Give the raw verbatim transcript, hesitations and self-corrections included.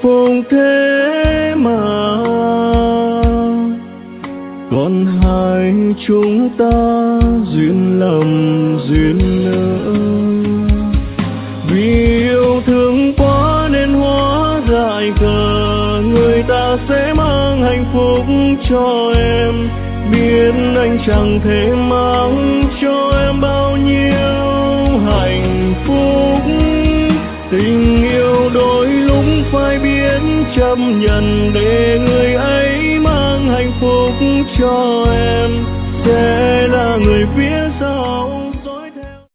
phúc thế mà. Còn hai chúng ta duyên lầm duyên nợ, vì yêu thương quá nên hóa dại khờ. Người ta sẽ mang hạnh phúc cho em, biết anh chẳng thể mang cho em bao nhiêu hạnh phúc. Tình yêu đôi lúc phải biết chấp nhận, để người ấy mang hạnh phúc cho em, sẽ là người phía sau.